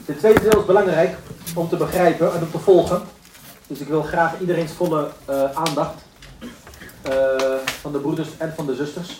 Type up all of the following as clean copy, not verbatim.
Dit tweede deel is belangrijk om te begrijpen en om te volgen. Dus ik wil graag iedereen's volle aandacht van de broeders en van de zusters.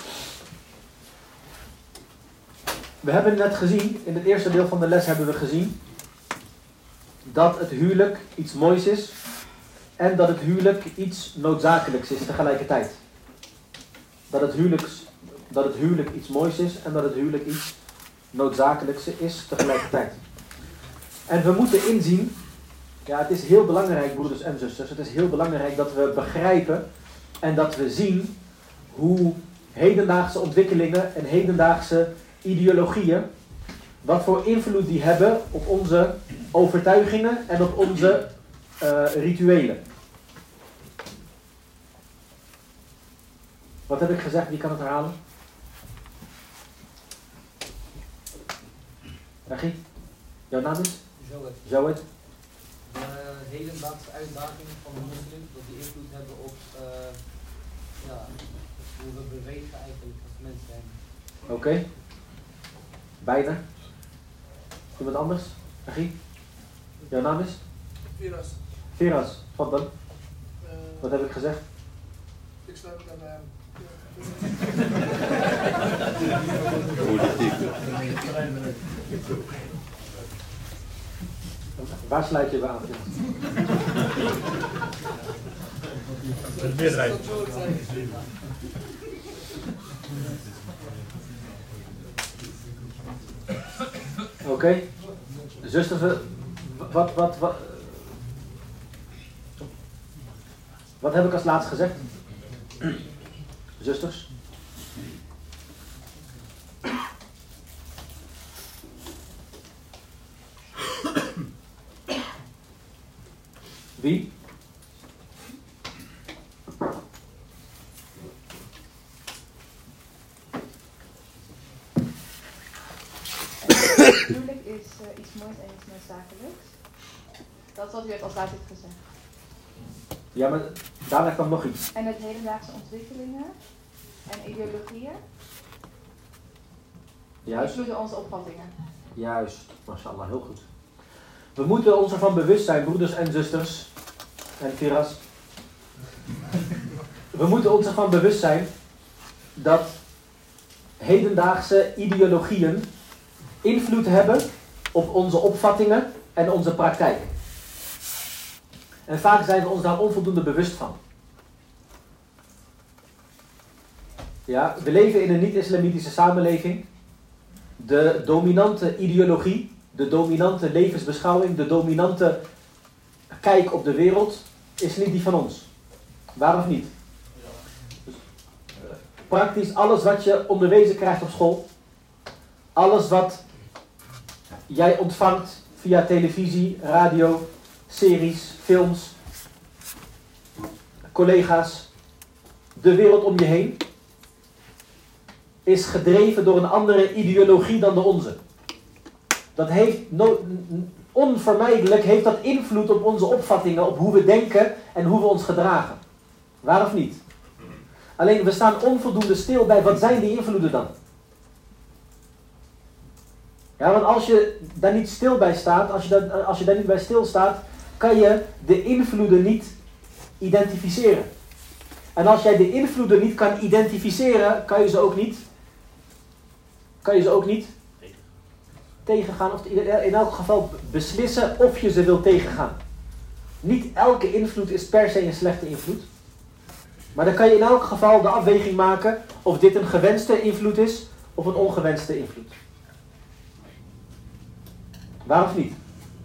We hebben net gezien, in het eerste deel van de les hebben we gezien dat het huwelijk iets moois is en dat het huwelijk iets noodzakelijks is tegelijkertijd. Dat het huwelijk iets moois is en dat het huwelijk iets noodzakelijks is tegelijkertijd. En we moeten inzien, ja, het is heel belangrijk, broeders en zusters, het is heel belangrijk dat we begrijpen en dat we zien hoe hedendaagse ontwikkelingen en hedendaagse ideologieën, wat voor invloed die hebben op onze overtuigingen en op onze rituelen. Wat heb ik gezegd? Wie kan het herhalen? Regie? Jouw naam is? Jawed. De hedendaagse uitdagingen van de moslim, dat die invloed hebben op hoe we bewegen eigenlijk als mens zijn. Oké. Bijna. Iemand anders? Regie? Jouw naam is? Firas. Firas. Wat dan? Wat heb ik gezegd? Ik sluit het aan bij hem. Politiek. Waar sluit je bij aan? De meerderheid. Oké. Zusters, wat heb ik als laatst gezegd? Zusters? Wie? Huwelijk is iets moois en iets noodzakelijks. Dat is wat u als laatst heeft gezegd. Ja, maar daarna kwam nog iets. En met hedendaagse ontwikkelingen en ideologieën invloeden onze opvattingen. Juist, mashallah, heel goed. We moeten ons ervan bewust zijn, broeders en zusters, en Firas. We moeten ons ervan bewust zijn dat hedendaagse ideologieën invloed hebben op onze opvattingen en onze praktijk. En vaak zijn we ons daar onvoldoende bewust van. Ja, we leven in een niet-islamitische samenleving. De dominante ideologie, de dominante levensbeschouwing, de dominante kijk op de wereld is niet die van ons. Waar of niet? Dus, praktisch alles wat je onderwezen krijgt op school, alles wat jij ontvangt via televisie, radio, series, films, collega's, de wereld om je heen, is gedreven door een andere ideologie dan de onze. Dat heeft onvermijdelijk heeft dat invloed op onze opvattingen, op hoe we denken en hoe we ons gedragen. Waar of niet? Alleen we staan onvoldoende stil bij wat zijn die invloeden dan? Ja, want als je daar niet stil bij staat, als je daar niet bij stilstaat, kan je de invloeden niet identificeren. En als jij de invloeden niet kan identificeren, kan je ze ook niet tegengaan. Of in elk geval beslissen of je ze wil tegengaan. Niet elke invloed is per se een slechte invloed. Maar dan kan je in elk geval de afweging maken of dit een gewenste invloed is of een ongewenste invloed. Waar of niet?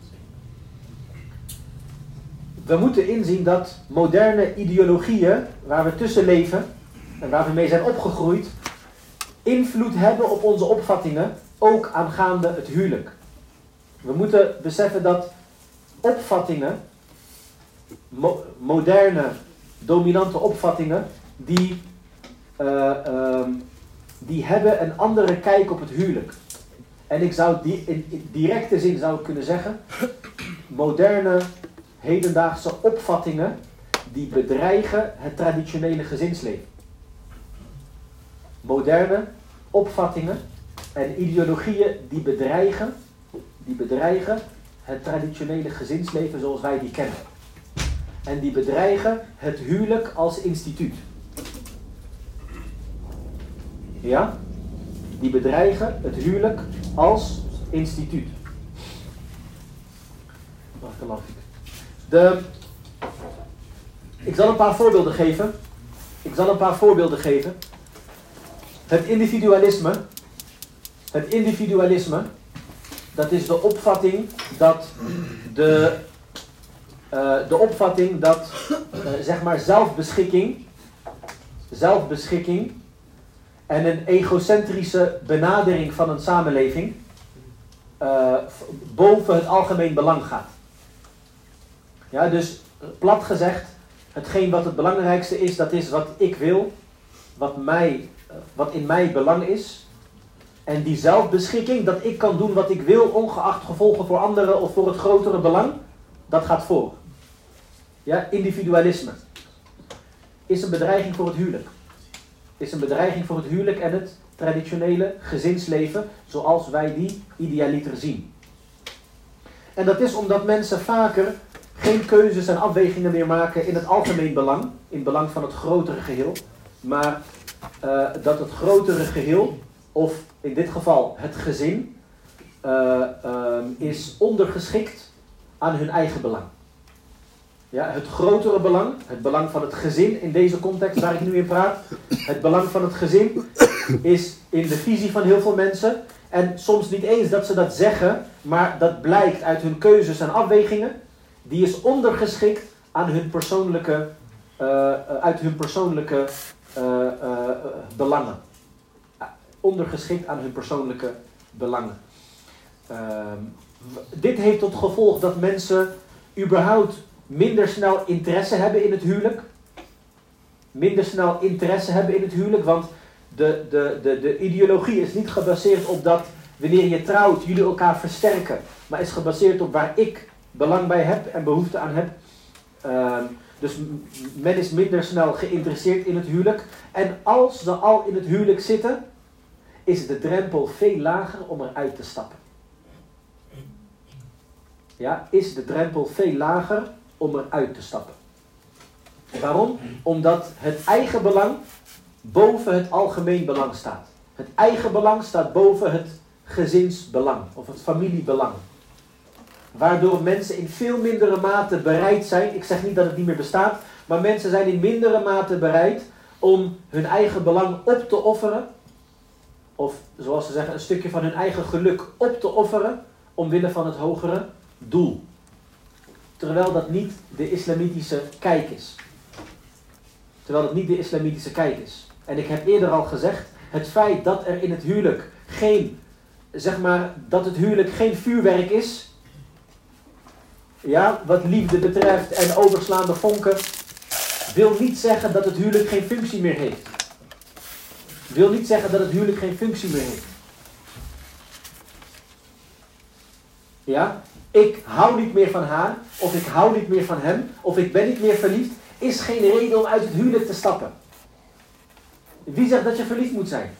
We moeten inzien dat moderne ideologieën, waar we tussen leven en waar we mee zijn opgegroeid, invloed hebben op onze opvattingen, ook aangaande het huwelijk. We moeten beseffen dat opvattingen, moderne, dominante opvattingen, die hebben een andere kijk op het huwelijk. En ik zou in directe zin zou ik kunnen zeggen, moderne, hedendaagse opvattingen die bedreigen het traditionele gezinsleven. Moderne opvattingen en ideologieën die bedreigen die bedreigen het traditionele gezinsleven zoals wij die kennen. En die bedreigen het huwelijk als instituut. Ja? Die bedreigen het huwelijk als instituut. Ik zal een paar voorbeelden geven. Het individualisme, dat is de opvatting dat zeg maar zelfbeschikking en een egocentrische benadering van een samenleving boven het algemeen belang gaat. Ja, dus plat gezegd, hetgeen wat het belangrijkste is, dat is wat ik wil, wat in mij belang is. En die zelfbeschikking, dat ik kan doen wat ik wil, ongeacht gevolgen voor anderen of voor het grotere belang, dat gaat voor. Ja, individualisme is een bedreiging voor het huwelijk. Is een bedreiging voor het huwelijk en het traditionele gezinsleven, zoals wij die idealiter zien. En dat is omdat mensen vaker geen keuzes en afwegingen meer maken in het algemeen belang, in het belang van het grotere geheel, maar dat het grotere geheel, of in dit geval het gezin, is ondergeschikt aan hun eigen belang. Ja, het grotere belang, het belang van het gezin in deze context waar ik nu in praat, het belang van het gezin is in de visie van heel veel mensen, en soms niet eens dat ze dat zeggen, maar dat blijkt uit hun keuzes en afwegingen, die is ondergeschikt aan hun persoonlijke, belangen. Ondergeschikt aan hun persoonlijke belangen. Dit heeft tot gevolg dat mensen überhaupt minder snel interesse hebben in het huwelijk. Want de ideologie is niet gebaseerd op dat wanneer je trouwt jullie elkaar versterken, maar is gebaseerd op waar ik belang bij heb en behoefte aan heb. Dus men is minder snel geïnteresseerd in het huwelijk. En als ze al in het huwelijk zitten, is de drempel veel lager om eruit te stappen. Ja, is de drempel veel lager om eruit te stappen. Waarom? Omdat het eigen belang boven het algemeen belang staat. Het eigen belang staat boven het gezinsbelang of het familiebelang. Waardoor mensen in veel mindere mate bereid zijn, ik zeg niet dat het niet meer bestaat, maar mensen zijn in mindere mate bereid om hun eigen belang op te offeren, of zoals ze zeggen, een stukje van hun eigen geluk op te offeren, omwille van het hogere doel. Terwijl dat niet de islamitische kijk is. En ik heb eerder al gezegd, het feit dat er in het huwelijk dat het huwelijk geen vuurwerk is, ja, wat liefde betreft en overslaande vonken, wil niet zeggen dat het huwelijk geen functie meer heeft. Ja, ik hou niet meer van haar, of ik hou niet meer van hem, of ik ben niet meer verliefd, is geen reden om uit het huwelijk te stappen. Wie zegt dat je verliefd moet zijn?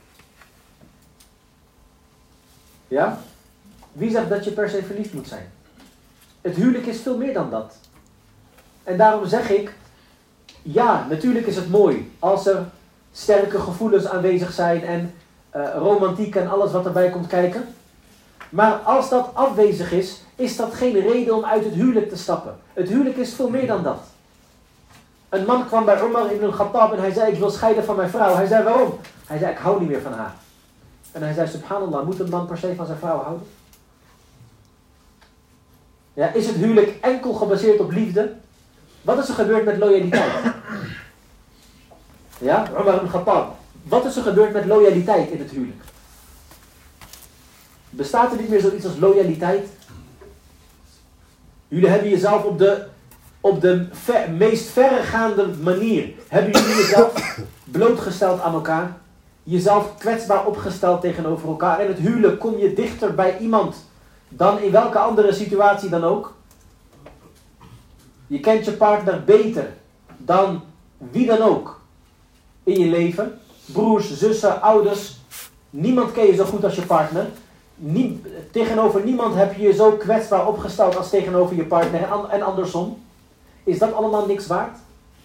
Ja? Wie zegt dat je per se verliefd moet zijn? Het huwelijk is veel meer dan dat. En daarom zeg ik, ja, natuurlijk is het mooi als er sterke gevoelens aanwezig zijn en romantiek en alles wat erbij komt kijken. Maar als dat afwezig is dat geen reden om uit het huwelijk te stappen. Het huwelijk is veel meer dan dat. Een man kwam bij Umar ibn al-Khattab en hij zei, ik wil scheiden van mijn vrouw. Hij zei, waarom? Hij zei, ik hou niet meer van haar. En hij zei, subhanallah, moet een man per se van zijn vrouw houden? Ja, is het huwelijk enkel gebaseerd op liefde? Wat is er gebeurd met loyaliteit? Ja, Umar ibn Khattab. Wat is er gebeurd met loyaliteit in het huwelijk? Bestaat er niet meer zoiets als loyaliteit? Jullie hebben jezelf op de meest verregaande manier, hebben jullie jezelf blootgesteld aan elkaar? Jezelf kwetsbaar opgesteld tegenover elkaar. En het huwelijk kom je dichter bij iemand dan in welke andere situatie dan ook. Je kent je partner beter dan wie dan ook in je leven. Broers, zussen, ouders. Niemand ken je zo goed als je partner. tegenover niemand heb je je zo kwetsbaar opgesteld als tegenover je partner en andersom. Is dat allemaal niks waard?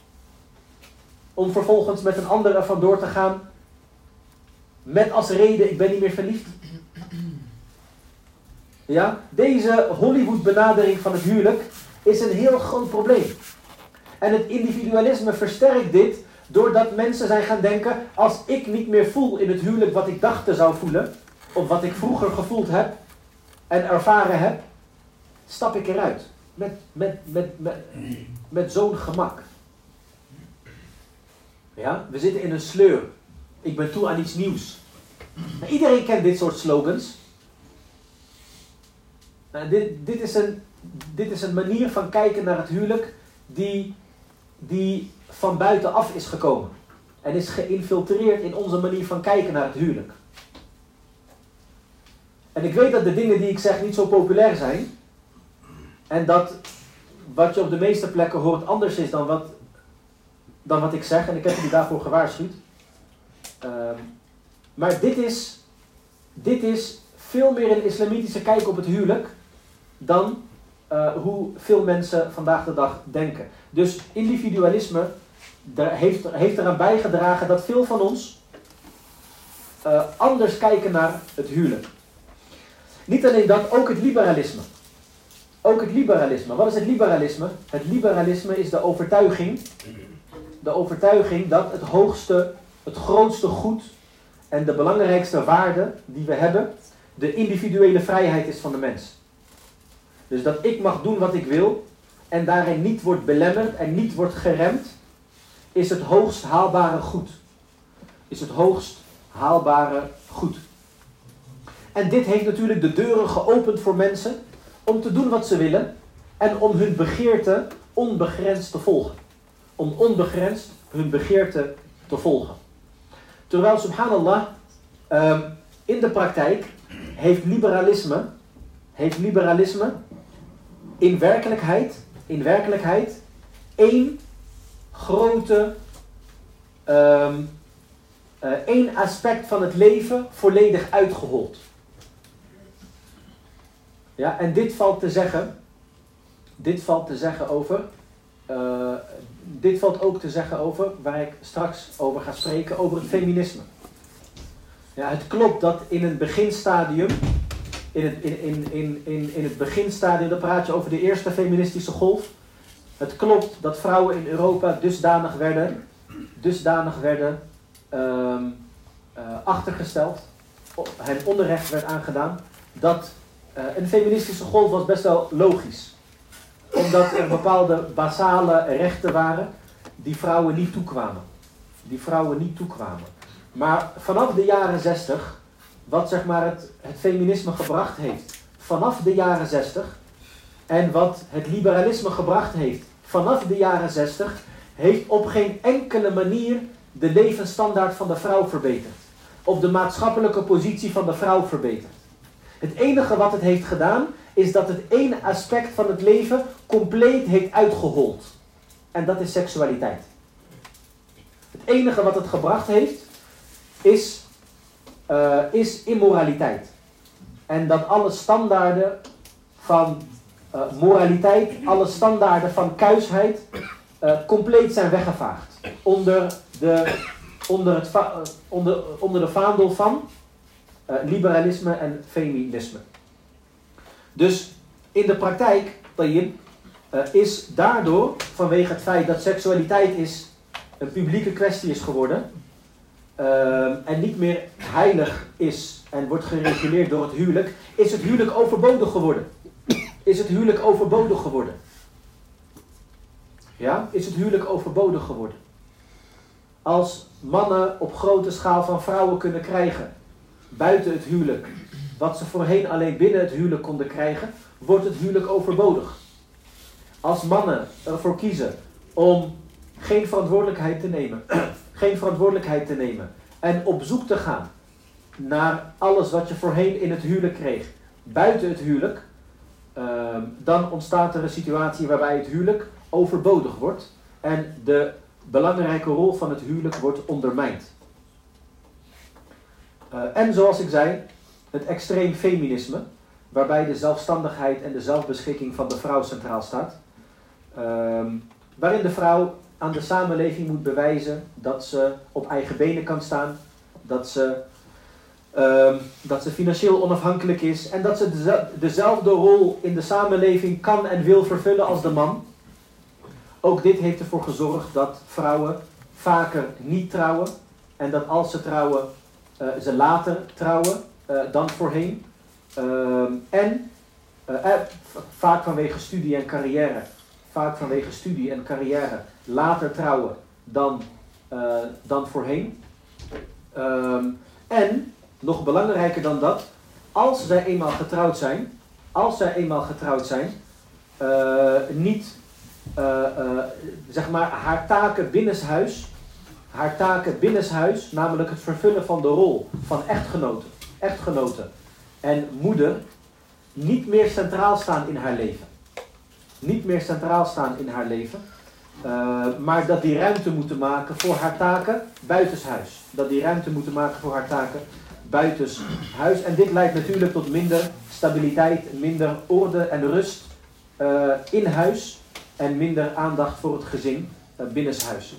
Om vervolgens met een ander ervan door te gaan met als reden, ik ben niet meer verliefd. Ja, deze Hollywood benadering van het huwelijk is een heel groot probleem. En het individualisme versterkt dit doordat mensen zijn gaan denken, als ik niet meer voel in het huwelijk wat ik dacht te zou voelen, of wat ik vroeger gevoeld heb en ervaren heb, stap ik eruit. Met zo'n gemak. Ja, we zitten in een sleur. Ik ben toe aan iets nieuws. Nou, iedereen kent dit soort slogans. Nou, dit is een manier van kijken naar het huwelijk die van buitenaf is gekomen. En is geïnfiltreerd in onze manier van kijken naar het huwelijk. En ik weet dat de dingen die ik zeg niet zo populair zijn. En dat wat je op de meeste plekken hoort anders is dan wat ik zeg. En ik heb jullie daarvoor gewaarschuwd. Maar dit is veel meer een islamitische kijk op het huwelijk dan hoe veel mensen vandaag de dag denken. Dus individualisme heeft eraan bijgedragen dat veel van ons anders kijken naar het huwelijk. Niet alleen dat, ook het liberalisme. Ook het liberalisme. Wat is het liberalisme? Het liberalisme is de overtuiging dat het grootste goed en de belangrijkste waarde die we hebben, de individuele vrijheid is van de mens. Dus dat ik mag doen wat ik wil en daarin niet wordt belemmerd en niet wordt geremd, is het hoogst haalbare goed. Is het hoogst haalbare goed. En dit heeft natuurlijk de deuren geopend voor mensen om te doen wat ze willen en om hun begeerte onbegrensd te volgen. Om onbegrensd hun begeerte te volgen. Terwijl, subhanallah, in de praktijk heeft liberalisme in werkelijkheid één grote, één aspect van het leven volledig uitgehold. Ja, en dit valt ook te zeggen over, waar ik straks over ga spreken, over het feminisme. Ja, het klopt dat in het beginstadium, dan praat je over de eerste feministische golf. Het klopt dat vrouwen in Europa dusdanig werden achtergesteld, hen onrecht werd aangedaan, dat een feministische golf was best wel logisch. Omdat er bepaalde basale rechten waren die vrouwen niet toekwamen. Maar vanaf de jaren 60, wat zeg maar het feminisme gebracht heeft, vanaf de jaren 60, en wat het liberalisme gebracht heeft, vanaf de jaren 60, heeft op geen enkele manier de levensstandaard van de vrouw verbeterd. Of de maatschappelijke positie van de vrouw verbeterd. Het enige wat het heeft gedaan, is dat het ene aspect van het leven compleet heeft uitgehold. En dat is seksualiteit. Het enige wat het gebracht heeft, is immoraliteit. En dat alle standaarden van moraliteit, alle standaarden van kuisheid, compleet zijn weggevaagd. Onder de vaandel van liberalisme en feminisme. Dus in de praktijk, is daardoor, vanwege het feit dat seksualiteit een publieke kwestie is geworden, en niet meer heilig is en wordt gereguleerd door het huwelijk, is het huwelijk overbodig geworden. Ja, is het huwelijk overbodig geworden. Als mannen op grote schaal van vrouwen kunnen krijgen, buiten het huwelijk, wat ze voorheen alleen binnen het huwelijk konden krijgen, wordt het huwelijk overbodig. Als mannen ervoor kiezen om geen verantwoordelijkheid te nemen en op zoek te gaan naar alles wat je voorheen in het huwelijk kreeg, buiten het huwelijk, dan ontstaat er een situatie waarbij het huwelijk overbodig wordt en de belangrijke rol van het huwelijk wordt ondermijnd. En zoals ik zei, het extreem feminisme, waarbij de zelfstandigheid en de zelfbeschikking van de vrouw centraal staat. Waarin de vrouw aan de samenleving moet bewijzen dat ze op eigen benen kan staan, dat ze financieel onafhankelijk is en dat ze dezelfde rol in de samenleving kan en wil vervullen als de man. Ook dit heeft ervoor gezorgd dat vrouwen vaker niet trouwen en dat als ze trouwen, ze later trouwen dan voorheen. Vaak vanwege studie en carrière. Vaak vanwege studie en carrière later trouwen dan voorheen. En, nog belangrijker dan dat, als zij eenmaal getrouwd zijn, niet zeg maar haar taken binnenshuis, namelijk het vervullen van de rol van echtgenote en moeder, niet meer centraal staan in haar leven. Niet meer centraal staan in haar leven, maar dat die ruimte moeten maken voor haar taken buitenshuis. Dat die ruimte moeten maken voor haar taken buitenshuis. En dit leidt natuurlijk tot minder stabiliteit, minder orde en rust in huis en minder aandacht voor het gezin binnenshuis.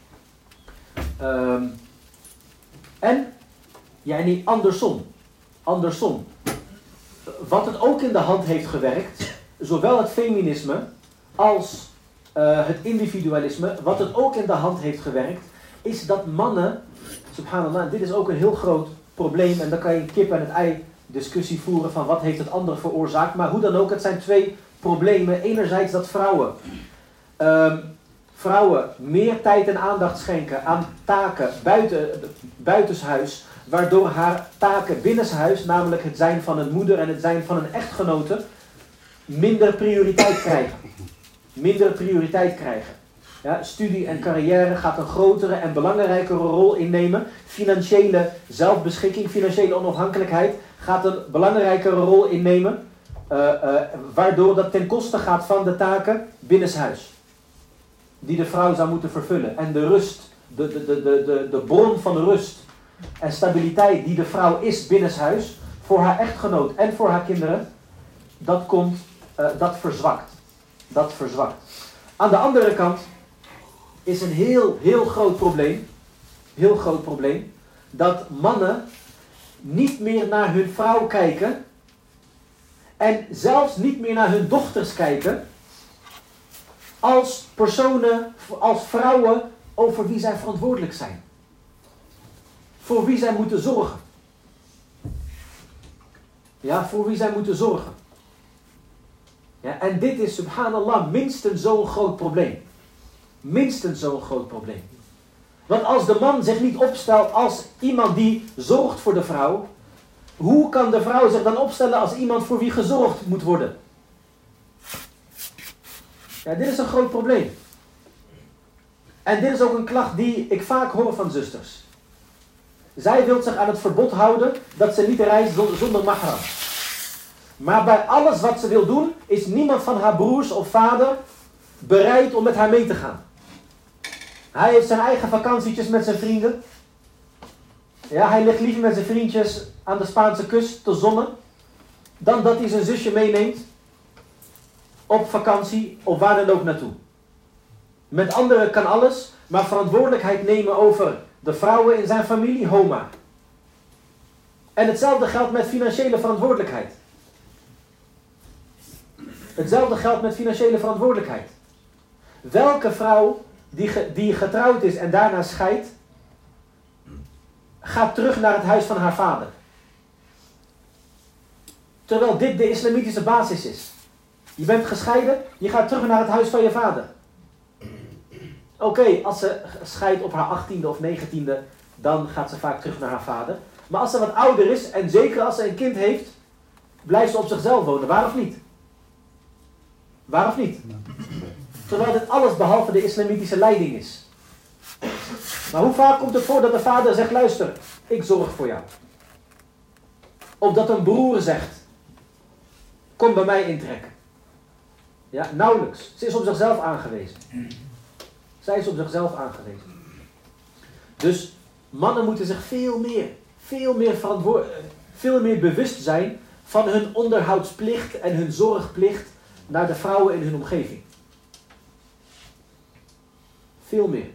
Andersom. Wat het ook in de hand heeft gewerkt, zowel het feminisme als het individualisme, wat het ook in de hand heeft gewerkt, is dat mannen, subhanallah, dit is ook een heel groot probleem en dan kan je een kip en het ei discussie voeren van wat heeft het andere veroorzaakt, maar hoe dan ook, het zijn twee problemen. Enerzijds dat vrouwen meer tijd en aandacht schenken aan taken buitenshuis, waardoor haar taken binnenshuis, namelijk het zijn van een moeder en het zijn van een echtgenote, minder prioriteit krijgen. Ja, studie en carrière gaat een grotere en belangrijkere rol innemen. Financiële zelfbeschikking, financiële onafhankelijkheid gaat een belangrijkere rol innemen. Waardoor dat ten koste gaat van de taken binnenshuis. Die de vrouw zou moeten vervullen. En de rust, de bron van rust en stabiliteit die de vrouw is binnenshuis, voor haar echtgenoot en voor haar kinderen, dat verzwakt. Dat verzwakt. Aan de andere kant is een heel groot probleem, dat mannen niet meer naar hun vrouw kijken en zelfs niet meer naar hun dochters kijken als personen, als vrouwen over wie zij verantwoordelijk zijn. Voor wie zij moeten zorgen. Ja, voor wie zij moeten zorgen. Ja, en dit is, subhanallah, minstens zo'n groot probleem. Minstens zo'n groot probleem. Want als de man zich niet opstelt als iemand die zorgt voor de vrouw, hoe kan de vrouw zich dan opstellen als iemand voor wie gezorgd moet worden? Ja, dit is een groot probleem. En dit is ook een klacht die ik vaak hoor van zusters. Zij wil zich aan het verbod houden dat ze niet reist zonder mahram. Maar bij alles wat ze wil doen, is niemand van haar broers of vader bereid om met haar mee te gaan. Hij heeft zijn eigen vakantietjes met zijn vrienden. Ja, hij ligt liever met zijn vriendjes aan de Spaanse kust te zonnen, dan dat hij zijn zusje meeneemt op vakantie of waar dan ook naartoe. Met anderen kan alles, maar verantwoordelijkheid nemen over de vrouwen in zijn familie, homa. En hetzelfde geldt met financiële verantwoordelijkheid. Hetzelfde geldt met financiële verantwoordelijkheid. Welke vrouw die getrouwd is en daarna scheidt, gaat terug naar het huis van haar vader? Terwijl dit de islamitische basis is. Je bent gescheiden, je gaat terug naar het huis van je vader. Oké, als ze scheidt op haar 18e of 19e, dan gaat ze vaak terug naar haar vader. Maar als ze wat ouder is, en zeker als ze een kind heeft, blijft ze op zichzelf wonen. Waar of niet? Waar of niet? Terwijl dit alles behalve de islamitische leiding is. Maar hoe vaak komt het voor dat de vader zegt, luister, ik zorg voor jou. Of dat een broer zegt, kom bij mij intrekken. Ja, nauwelijks. Ze is op zichzelf aangewezen. Zij is op zichzelf aangewezen. Dus mannen moeten zich veel meer veel meer bewust zijn van hun onderhoudsplicht en hun zorgplicht naar de vrouwen in hun omgeving. Veel meer.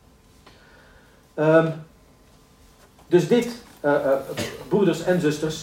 Dus dit, broeders en zusters,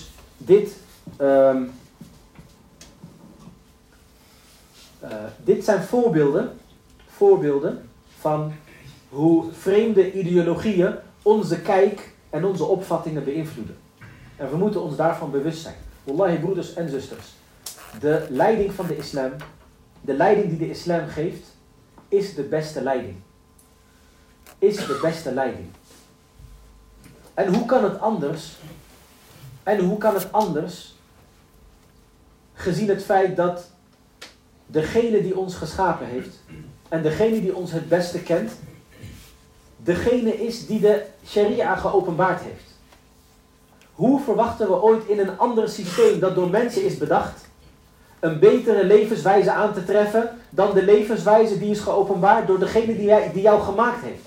dit zijn voorbeelden van hoe vreemde ideologieën onze kijk en onze opvattingen beïnvloeden. En we moeten ons daarvan bewust zijn. Wallahi, broeders en zusters, de leiding van de islam, de leiding die de islam geeft, is de beste leiding. Is de beste leiding. En hoe kan het anders? En hoe kan het anders? Gezien het feit dat degene die ons geschapen heeft en degene die ons het beste kent, degene is die de sharia geopenbaard heeft. Hoe verwachten we ooit in een ander systeem dat door mensen is bedacht, een betere levenswijze aan te treffen dan de levenswijze die is geopenbaard door degene die jou gemaakt heeft?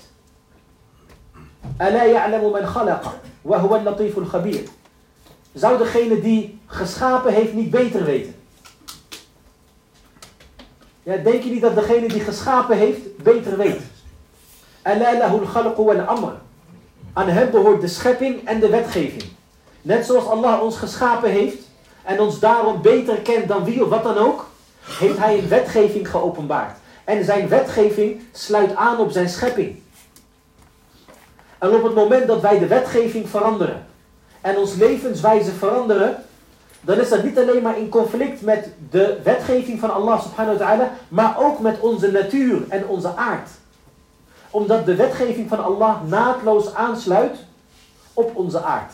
Ala ya'lamu man khalaqa wa huwa al-latiful khabir. Zou degene die geschapen heeft niet beter weten? Ja, denk je niet dat degene die geschapen heeft beter weet? Ala lahul khalqu wal amr. Aan hem behoort de schepping en de wetgeving. Net zoals Allah ons geschapen heeft en ons daarom beter kent dan wie of wat dan ook, heeft hij een wetgeving geopenbaard. En zijn wetgeving sluit aan op zijn schepping. En op het moment dat wij de wetgeving veranderen en ons levenswijze veranderen, dan is dat niet alleen maar in conflict met de wetgeving van Allah subhanahu wa ta'ala, maar ook met onze natuur en onze aard. Omdat de wetgeving van Allah naadloos aansluit op onze aard.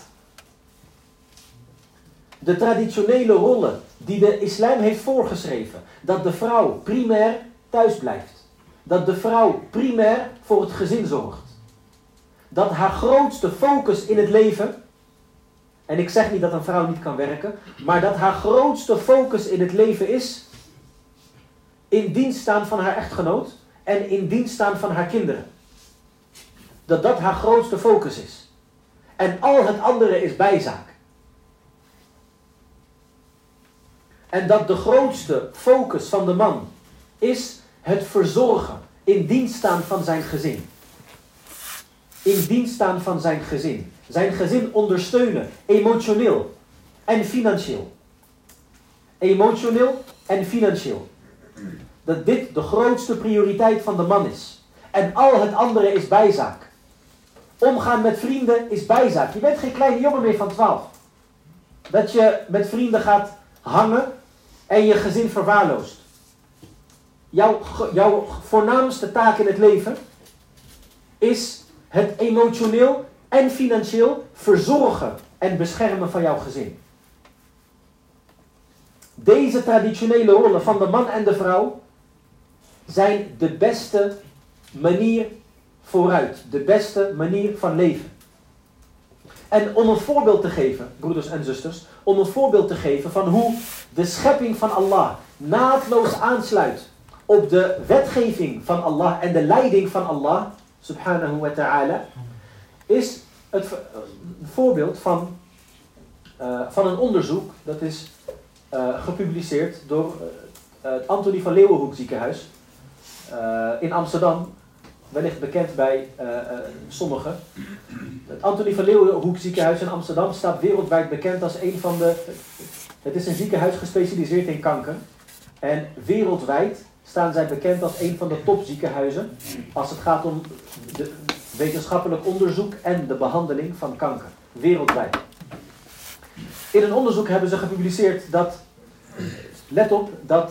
De traditionele rollen die de islam heeft voorgeschreven, dat de vrouw primair thuis blijft. Dat de vrouw primair voor het gezin zorgt. Dat haar grootste focus in het leven, en ik zeg niet dat een vrouw niet kan werken, maar dat haar grootste focus in het leven is in dienst staan van haar echtgenoot en in dienst staan van haar kinderen. Dat dat haar grootste focus is. En al het andere is bijzaak. En dat de grootste focus van de man is het verzorgen, in dienst staan van zijn gezin. In dienst staan van zijn gezin. Zijn gezin ondersteunen, emotioneel en financieel. Emotioneel en financieel. Dat dit de grootste prioriteit van de man is. En al het andere is bijzaak. Omgaan met vrienden is bijzaak. Je bent geen kleine jongen meer van 12. Dat je met vrienden gaat hangen en je gezin verwaarloost. Jouw voornaamste taak in het leven is het emotioneel en financieel verzorgen en beschermen van jouw gezin. Deze traditionele rollen van de man en de vrouw zijn de beste manier vooruit. De beste manier van leven. En om een voorbeeld te geven, broeders en zusters, om een voorbeeld te geven van hoe de schepping van Allah naadloos aansluit op de wetgeving van Allah en de leiding van Allah, subhanahu wa ta'ala, is het voorbeeld van een onderzoek dat is gepubliceerd door het Antonie van Leeuwenhoek ziekenhuis in Amsterdam, wellicht bekend bij sommigen. Het Antonie van Leeuwenhoek ziekenhuis in Amsterdam staat wereldwijd bekend als een van de... Het is een ziekenhuis gespecialiseerd in kanker. En wereldwijd staan zij bekend als een van de topziekenhuizen als het gaat om de wetenschappelijk onderzoek en de behandeling van kanker. Wereldwijd. In een onderzoek hebben ze gepubliceerd dat, let op,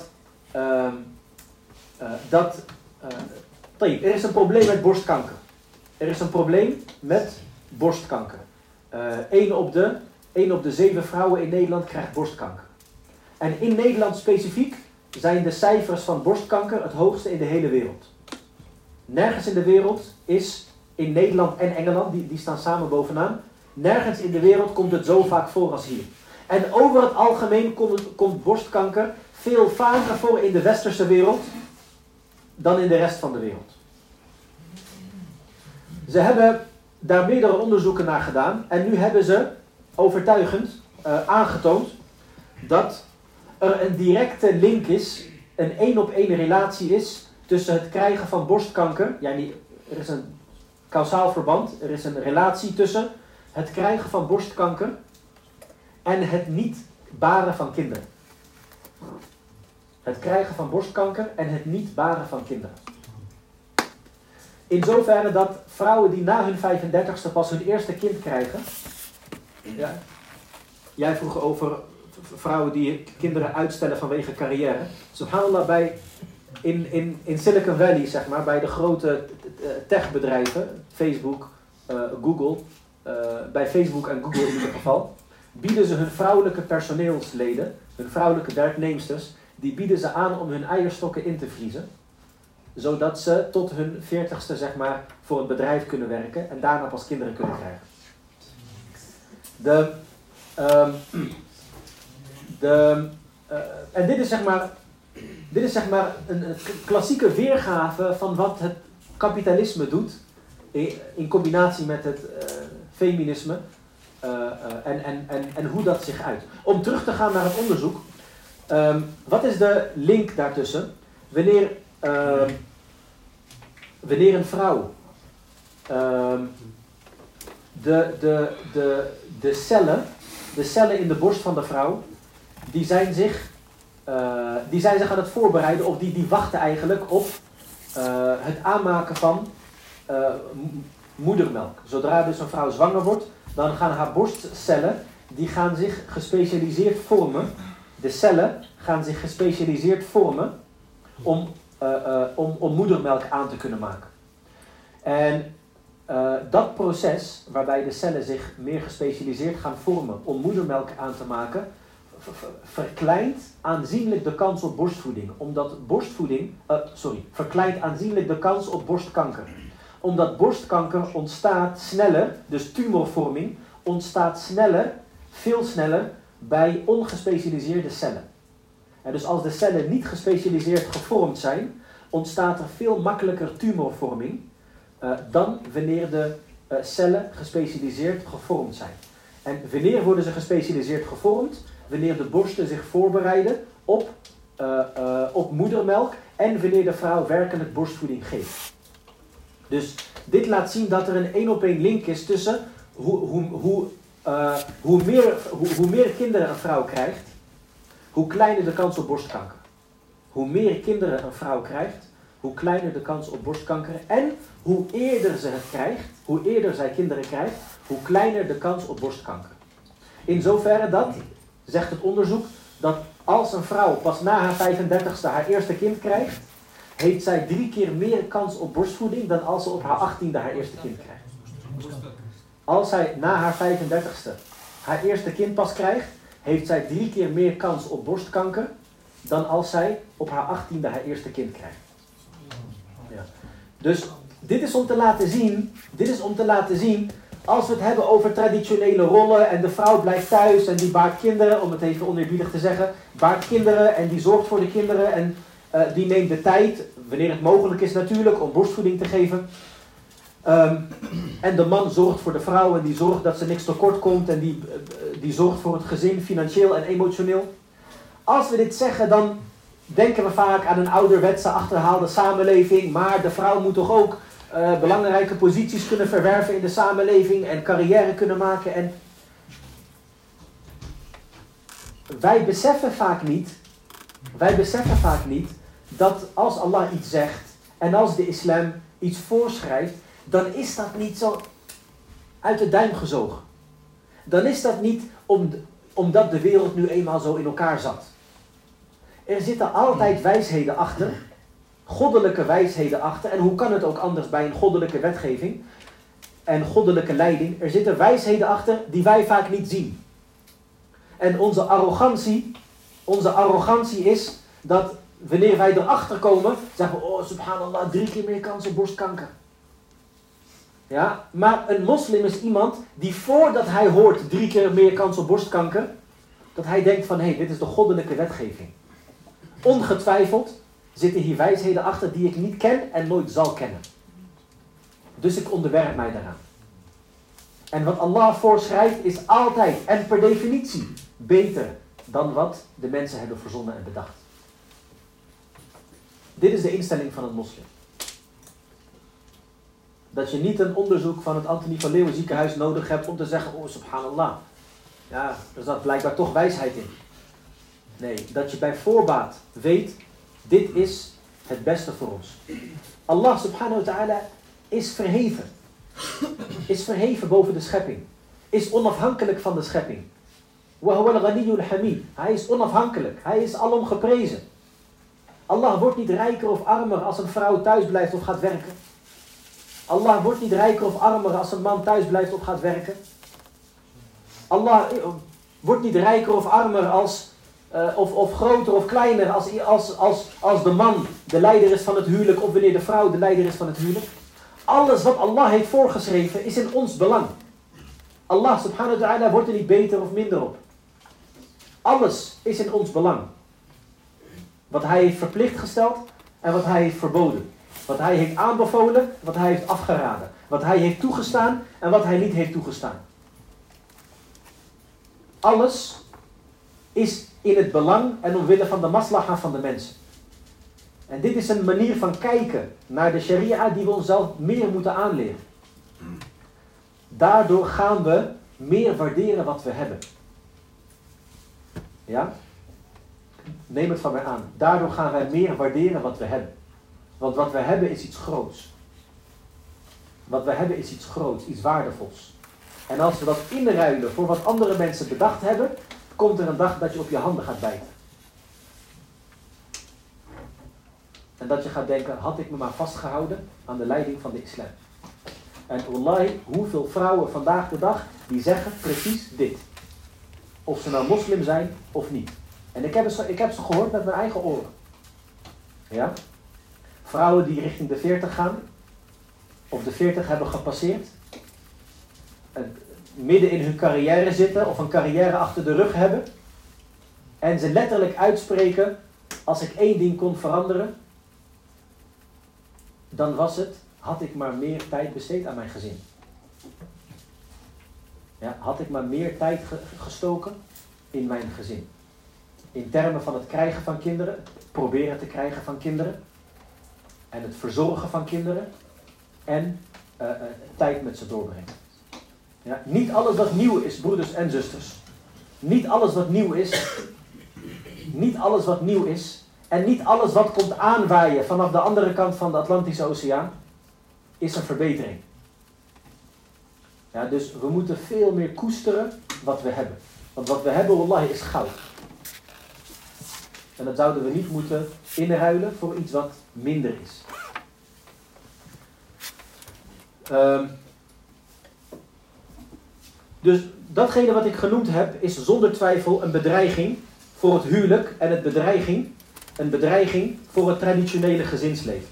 er is een probleem met borstkanker. Er is een probleem met borstkanker. 1 op de 7 vrouwen in Nederland krijgt borstkanker. En in Nederland specifiek zijn de cijfers van borstkanker het hoogste in de hele wereld. Nergens in de wereld is, in Nederland en Engeland, die staan samen bovenaan, nergens in de wereld komt het zo vaak voor als hier. En over het algemeen komt borstkanker veel vaker voor in de westerse wereld dan in de rest van de wereld. Ze hebben daar meerdere onderzoeken naar gedaan en nu hebben ze overtuigend aangetoond dat er een directe link is, een 1-op-1 relatie is tussen het krijgen van borstkanker. Er is een kausaal verband, er is een relatie tussen het krijgen van borstkanker en het niet baren van kinderen. Het krijgen van borstkanker en het niet baren van kinderen. In zoverre dat vrouwen die na hun 35ste pas hun eerste kind krijgen. Ja, jij vroeg over vrouwen die kinderen uitstellen vanwege carrière. Subhanallah, in Silicon Valley, zeg maar, bij de grote techbedrijven, Facebook, Google, bij Facebook en Google in ieder geval, bieden ze hun vrouwelijke personeelsleden, hun vrouwelijke werknemsters, die bieden ze aan om hun eierstokken in te vriezen, zodat ze tot hun 40ste, zeg maar, voor het bedrijf kunnen werken en daarna pas kinderen kunnen krijgen. En dit is zeg maar een klassieke weergave van wat het kapitalisme doet in combinatie met het feminisme en hoe dat zich uit. Om terug te gaan naar het onderzoek, wat is de link daartussen? Wanneer een vrouw de cellen in de borst van de vrouw, die zijn zich aan het voorbereiden, of die wachten eigenlijk op het aanmaken van moedermelk. Zodra dus een vrouw zwanger wordt, dan gaan haar borstcellen, die gaan zich gespecialiseerd vormen. De cellen gaan zich gespecialiseerd vormen om moedermelk aan te kunnen maken. En dat proces, waarbij de cellen zich meer gespecialiseerd gaan vormen om moedermelk aan te maken, verkleint aanzienlijk de kans op borstvoeding. Verkleint aanzienlijk de kans op borstkanker. Omdat borstkanker ontstaat sneller, dus tumorvorming, ontstaat sneller, veel sneller, bij ongespecialiseerde cellen. En dus als de cellen niet gespecialiseerd gevormd zijn, ontstaat er veel makkelijker tumorvorming dan wanneer de cellen gespecialiseerd gevormd zijn. En wanneer worden ze gespecialiseerd gevormd? Wanneer de borsten zich voorbereiden op moedermelk en wanneer de vrouw werkelijk borstvoeding geeft. Dus dit laat zien dat er een 1-op-1 link is tussen hoe meer kinderen een vrouw krijgt, hoe kleiner de kans op borstkanker. Hoe meer kinderen een vrouw krijgt, hoe kleiner de kans op borstkanker. En hoe eerder ze het krijgt, hoe eerder zij kinderen krijgt, hoe kleiner de kans op borstkanker. In zoverre dat, zegt het onderzoek, dat als een vrouw pas na haar 35ste haar eerste kind krijgt, heeft zij 3 keer meer kans op borstvoeding dan als ze op haar 18e haar eerste kind krijgt. Als zij na haar 35ste haar eerste kind pas krijgt, heeft zij 3 keer meer kans op borstkanker dan als zij op haar 18e haar eerste kind krijgt. Ja. Dus dit is om te laten zien, als we het hebben over traditionele rollen en de vrouw blijft thuis en die baart kinderen, om het even oneerbiedig te zeggen, baart kinderen en die zorgt voor de kinderen en die neemt de tijd, wanneer het mogelijk is natuurlijk, om borstvoeding te geven. En de man zorgt voor de vrouw en die zorgt dat ze niks tekort komt en die zorgt voor het gezin, financieel en emotioneel. Als we dit zeggen, dan denken we vaak aan een ouderwetse, achterhaalde samenleving, maar de vrouw moet toch ook belangrijke posities kunnen verwerven in de samenleving en carrière kunnen maken. En wij beseffen vaak niet dat als Allah iets zegt en als de islam iets voorschrijft, dan is dat niet zo uit de duim gezogen. Dan is dat niet omdat de wereld nu eenmaal zo in elkaar zat. Er zitten altijd wijsheden achter, goddelijke wijsheden achter. En hoe kan het ook anders bij een goddelijke wetgeving en goddelijke leiding? Er zitten wijsheden achter die wij vaak niet zien. En onze arrogantie is dat wanneer wij erachter komen, zeggen we, oh subhanallah, 3 keer meer kans op borstkanker. Ja, maar een moslim is iemand die voordat hij hoort 3 keer meer kans op borstkanker, dat hij denkt van, hé, dit is de goddelijke wetgeving. Ongetwijfeld zitten hier wijsheden achter die ik niet ken en nooit zal kennen. Dus ik onderwerp mij daaraan. En wat Allah voorschrijft is altijd en per definitie beter dan wat de mensen hebben verzonnen en bedacht. Dit is de instelling van een moslim. Dat je niet een onderzoek van het Antonie van Leeuwen ziekenhuis nodig hebt om te zeggen, oh subhanallah. Ja, er zat blijkbaar toch wijsheid in. Nee, dat je bij voorbaat weet, dit is het beste voor ons. Allah subhanahu wa ta'ala is verheven. Is verheven boven de schepping. Is onafhankelijk van de schepping. Wa huwa al-ghaniyyul hamid. Hij is onafhankelijk. Hij is alom geprezen. Allah wordt niet rijker of armer als een vrouw thuis blijft of gaat werken. Allah wordt niet rijker of armer als een man thuis blijft of gaat werken. Allah wordt niet rijker of armer als, of groter of kleiner als de man de leider is van het huwelijk of wanneer de vrouw de leider is van het huwelijk. Alles wat Allah heeft voorgeschreven is in ons belang. Allah subhanahu wa ta'ala wordt er niet beter of minder op. Alles is in ons belang. Wat hij heeft verplicht gesteld en wat hij heeft verboden. Wat hij heeft aanbevolen, wat hij heeft afgeraden. Wat hij heeft toegestaan en wat hij niet heeft toegestaan. Alles is in het belang en omwille van de maslaha van de mensen. En dit is een manier van kijken naar de sharia die we onszelf meer moeten aanleren. Daardoor gaan we meer waarderen wat we hebben. Ja? Neem het van mij aan. Daardoor gaan wij meer waarderen wat we hebben. Want wat we hebben is iets groots. Wat we hebben is iets groots, iets waardevols. En als we dat inruilen voor wat andere mensen bedacht hebben, komt er een dag dat je op je handen gaat bijten. En dat je gaat denken, had ik me maar vastgehouden aan de leiding van de islam. En wallahi, hoeveel vrouwen vandaag de dag die zeggen precies dit. Of ze nou moslim zijn of niet. En ik heb ze gehoord met mijn eigen oren. Ja? Vrouwen die richting de 40 gaan. Of de 40 hebben gepasseerd. En midden in hun carrière zitten. Of een carrière achter de rug hebben. En ze letterlijk uitspreken. Als ik één ding kon veranderen. Dan was het. Had ik maar meer tijd besteed aan mijn gezin. Ja, had ik maar meer tijd gestoken in mijn gezin. In termen van het krijgen van kinderen. Het proberen te krijgen van kinderen. En het verzorgen van kinderen. En tijd met ze doorbrengen. Ja, niet alles wat nieuw is, broeders en zusters. Niet alles wat nieuw is. Niet alles wat nieuw is. En niet alles wat komt aanwaaien vanaf de andere kant van de Atlantische Oceaan. Is een verbetering. Ja, dus we moeten veel meer koesteren wat we hebben. Want wat we hebben, wallahi, is goud. En dat zouden we niet moeten inruilen voor iets wat minder is. Dus datgene wat ik genoemd heb, is zonder twijfel een bedreiging voor het huwelijk en een bedreiging voor het traditionele gezinsleven.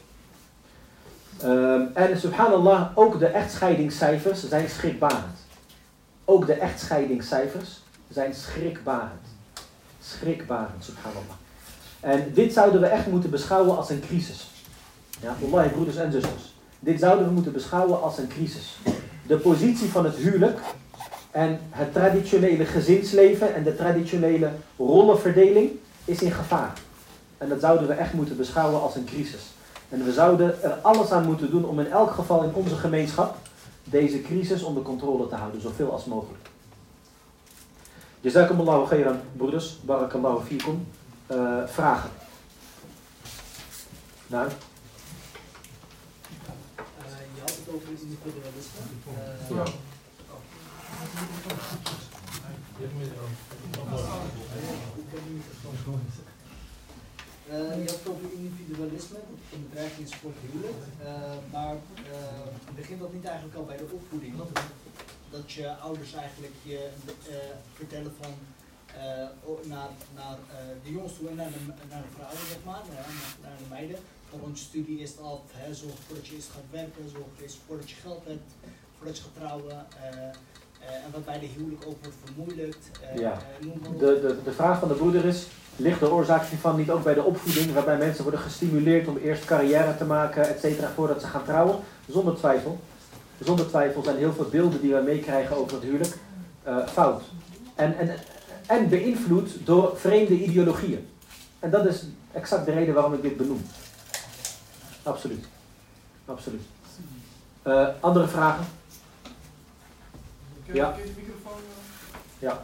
En subhanallah, ook de echtscheidingscijfers zijn schrikbarend. Ook de echtscheidingscijfers zijn schrikbarend. Schrikbarend, subhanallah. En dit zouden we echt moeten beschouwen als een crisis. Ja, wallahi, broeders en zusters. Dit zouden we moeten beschouwen als een crisis. De positie van het huwelijk en het traditionele gezinsleven en de traditionele rollenverdeling is in gevaar. En dat zouden we echt moeten beschouwen als een crisis. En we zouden er alles aan moeten doen om in elk geval in onze gemeenschap deze crisis onder controle te houden, zoveel als mogelijk. Jazakumullahu khairan, broeders. Barakallahu fikum. Vragen? Nou? Je had het over individualisme. Ja. Je had het over individualisme, een bedreiging is voor het huwelijk, maar begint dat niet eigenlijk al bij de opvoeding? Dat je ouders eigenlijk je vertellen van naar de jongens toe en naar de vrouwen, zeg maar, naar de meiden. Van rond je studie is het af, zorg voordat je eerst gaat werken, zorg eerst voordat je geld hebt, voordat je gaat trouwen. En wat bij de huwelijk ook wordt vermoeilijkt. Ja. De vraag van de broeder is, ligt de oorzaak hiervan niet ook bij de opvoeding, waarbij mensen worden gestimuleerd om eerst carrière te maken, et cetera, voordat ze gaan trouwen? Zonder twijfel. zonder twijfel zijn heel veel beelden die wij meekrijgen over het huwelijk fout. En beïnvloed door vreemde ideologieën. En dat is exact de reden waarom ik dit benoem. Absoluut. Absoluut. Andere vragen? Ja. Kun je de microfoon? Ja.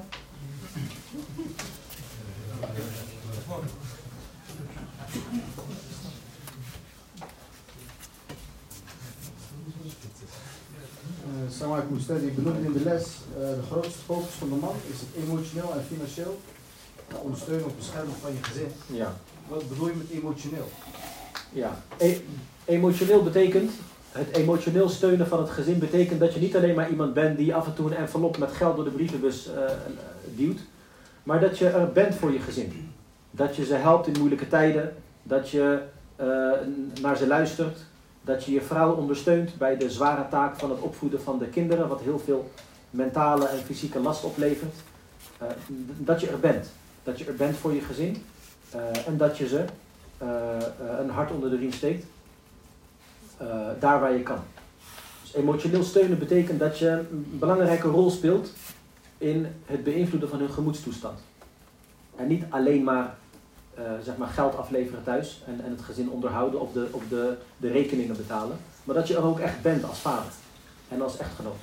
Salam alaikum Ustad, ik benoemde in de les, de grootste focus van de man is het emotioneel en financieel ondersteunen of beschermen van je gezin. Ja. Wat bedoel je met emotioneel? Ja. Emotioneel betekent, het emotioneel steunen van het gezin betekent dat je niet alleen maar iemand bent die af en toe een envelop met geld door de brievenbus duwt, maar dat je er bent voor je gezin. Dat je ze helpt in moeilijke tijden, dat je naar ze luistert, dat je je vrouw ondersteunt bij de zware taak van het opvoeden van de kinderen, wat heel veel mentale en fysieke last oplevert. Dat je er bent. Dat je er bent voor je gezin en dat je ze een hart onder de riem steekt, daar waar je kan. Dus emotioneel steunen betekent dat je een belangrijke rol speelt in het beïnvloeden van hun gemoedstoestand. En niet alleen maar, zeg maar geld afleveren thuis en het gezin onderhouden of de rekeningen betalen, maar dat je er ook echt bent als vader en als echtgenoot.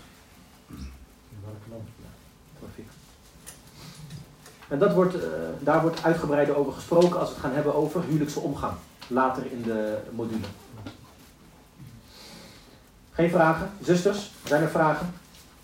En daar wordt uitgebreider over gesproken als we het gaan hebben over huwelijkse omgang, later in de module. Geen vragen? Zusters, zijn er vragen?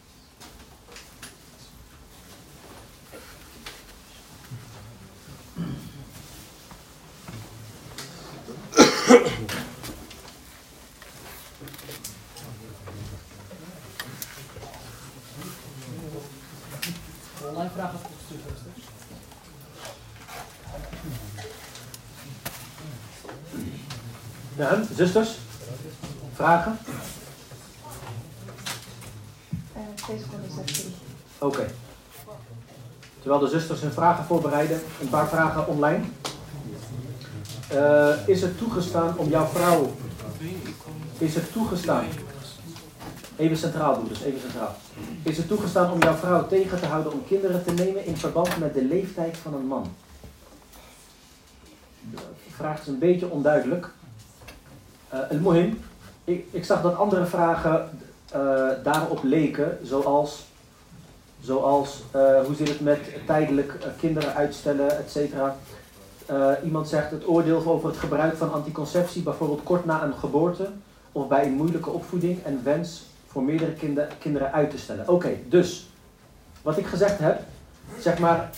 Online vragen opgestuurd, zusters. Ja, zusters? Vragen? 2 seconden, zegt hij. Oké. Terwijl de zusters hun vragen voorbereiden, een paar vragen online. Is het toegestaan om jouw vrouw... Is het toegestaan... Even centraal doen, dus even centraal. Is het toegestaan om jouw vrouw tegen te houden om kinderen te nemen in verband met de leeftijd van een man? De vraag is een beetje onduidelijk. El-Mohim, ik zag dat andere vragen daarop leken, zoals hoe zit het met tijdelijk kinderen uitstellen, etc. Iemand zegt het oordeel over het gebruik van anticonceptie, bijvoorbeeld kort na een geboorte of bij een moeilijke opvoeding en wens voor meerdere kinderen uit te stellen. Oké, dus wat ik gezegd heb, zeg maar,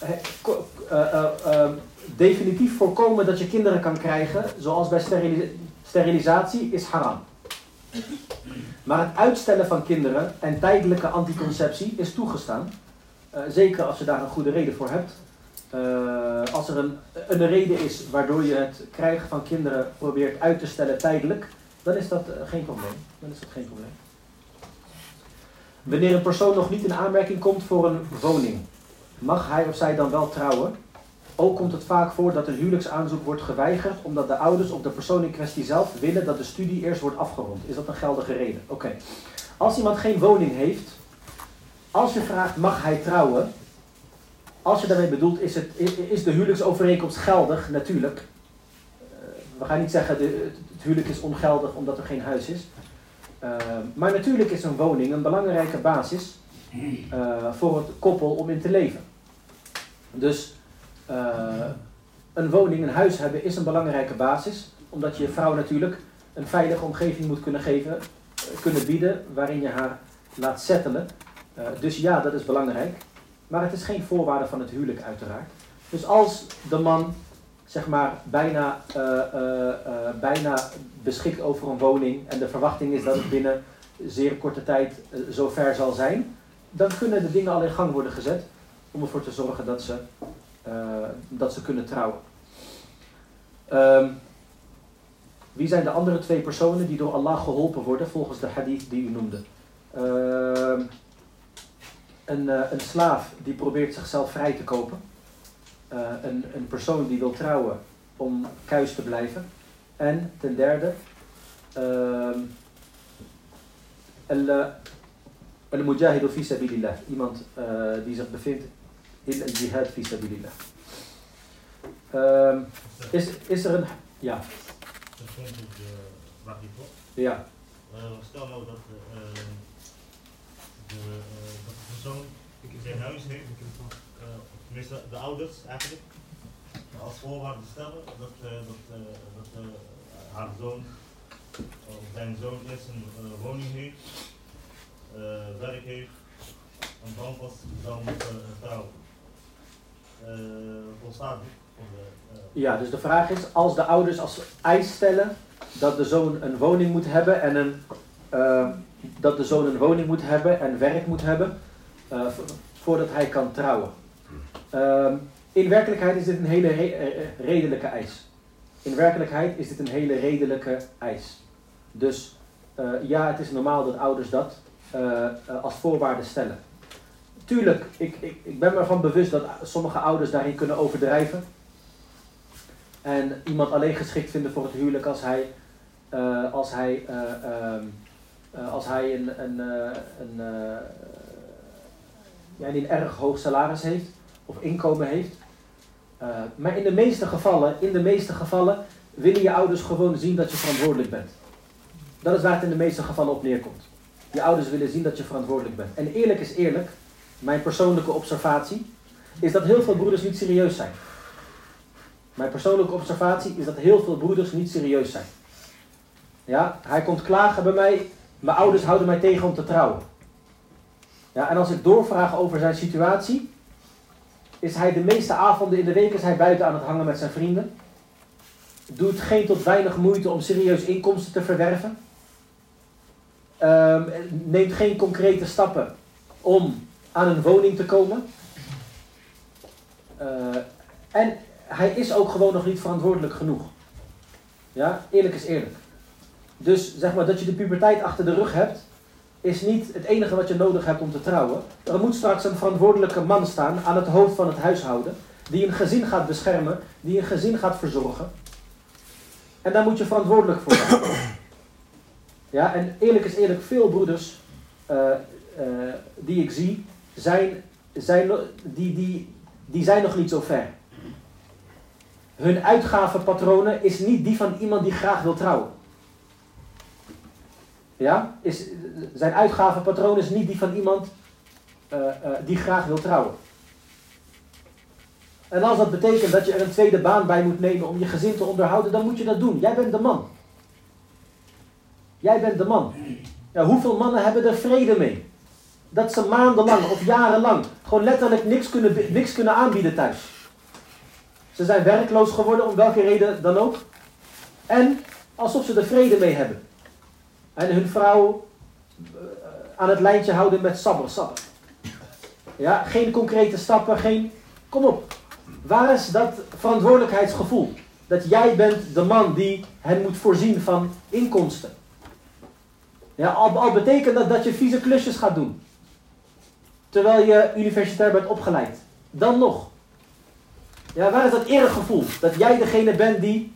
definitief voorkomen dat je kinderen kan krijgen, zoals bij sterilisatie, is haram. Maar het uitstellen van kinderen en tijdelijke anticonceptie is toegestaan. Zeker als je daar een goede reden voor hebt. Als er een reden is waardoor je het krijgen van kinderen probeert uit te stellen tijdelijk, dan is dat geen probleem. Wanneer een persoon nog niet in aanmerking komt voor een woning, mag hij of zij dan wel trouwen? Ook komt het vaak voor dat een huwelijksaanzoek wordt geweigerd omdat de ouders of de persoon in kwestie zelf willen dat de studie eerst wordt afgerond. Is dat een geldige reden? Oké. Als iemand geen woning heeft, als je vraagt mag hij trouwen, als je daarmee bedoelt is de huwelijksovereenkomst geldig, natuurlijk. We gaan niet zeggen het huwelijk is ongeldig omdat er geen huis is. Maar natuurlijk is een woning een belangrijke basis voor het koppel om in te leven. Dus een woning, een huis hebben is een belangrijke basis, omdat je je vrouw natuurlijk een veilige omgeving moet kunnen bieden waarin je haar laat settelen. Dus ja, dat is belangrijk. Maar het is geen voorwaarde van het huwelijk uiteraard. Dus als de man zeg maar bijna beschikt over een woning en de verwachting is dat het binnen zeer korte tijd zover zal zijn, dan kunnen de dingen al in gang worden gezet om ervoor te zorgen dat ze kunnen trouwen. Wie zijn de andere 2 personen die door Allah geholpen worden volgens de hadith die u noemde? Een slaaf die probeert zichzelf vrij te kopen. Een persoon die wil trouwen om kuis te blijven. En ten derde, al-mujahidu fi sabilillah. Iemand die zich bevindt in al-jihad fi sabilillah. Is er een... Ja. Ja. Stel nou dat de persoon zijn huis heeft, tenminste de ouders eigenlijk, als voorwaarde stellen dat haar zoon of zijn zoon eerst een woning heeft, werk heeft en dan pas zou moeten trouwen. Volstaat dit? Ja, dus de vraag is, als de ouders als eis stellen dat de zoon een woning moet hebben en dat de zoon een woning moet hebben en werk moet hebben voordat hij kan trouwen. In werkelijkheid is dit een hele redelijke eis. In werkelijkheid is dit een hele redelijke eis. Dus ja, het is normaal dat ouders dat als voorwaarde stellen. Tuurlijk, ik ben me ervan bewust dat sommige ouders daarin kunnen overdrijven. En iemand alleen geschikt vinden voor het huwelijk als hij een erg hoog salaris heeft of inkomen heeft. Maar in de meeste gevallen willen je ouders gewoon zien dat je verantwoordelijk bent. Dat is waar het in de meeste gevallen op neerkomt. Je ouders willen zien dat je verantwoordelijk bent. En eerlijk is eerlijk, mijn persoonlijke observatie is dat heel veel broeders niet serieus zijn. Mijn persoonlijke observatie is dat heel veel broeders niet serieus zijn. Ja, hij komt klagen bij mij, mijn ouders houden mij tegen om te trouwen. Ja, en als ik doorvraag over zijn situatie, is hij de meeste avonden in de week is hij buiten aan het hangen met zijn vrienden. Doet geen tot weinig moeite om serieus inkomsten te verwerven. Neemt geen concrete stappen om aan een woning te komen. En hij is ook gewoon nog niet verantwoordelijk genoeg. Ja, eerlijk is eerlijk. Dus zeg maar dat je de puberteit achter de rug hebt, is niet het enige wat je nodig hebt om te trouwen. Er moet straks een verantwoordelijke man staan aan het hoofd van het huishouden, die een gezin gaat beschermen, die een gezin gaat verzorgen. En daar moet je verantwoordelijk voor zijn. Ja, en eerlijk is eerlijk, veel broeders die ik zie, die zijn nog niet zo ver. Hun uitgavenpatronen is niet die van iemand die graag wil trouwen. Ja? Zijn uitgavenpatroon is niet die van iemand die graag wil trouwen. En als dat betekent dat je er een tweede baan bij moet nemen om je gezin te onderhouden, dan moet je dat doen. Jij bent de man. Jij bent de man. Ja, hoeveel mannen hebben er vrede mee? Dat ze maandenlang of jarenlang gewoon letterlijk niks kunnen aanbieden thuis. Ze zijn werkloos geworden, om welke reden dan ook. En alsof ze er vrede mee hebben. En hun vrouw aan het lijntje houden met sabber. Ja, geen concrete stappen, kom op. Waar is dat verantwoordelijkheidsgevoel? Dat jij bent de man die hen moet voorzien van inkomsten. Ja, al betekent dat je vieze klusjes gaat doen. Terwijl je universitair bent opgeleid. Dan nog. Ja, waar is dat eergevoel? Dat jij degene bent die...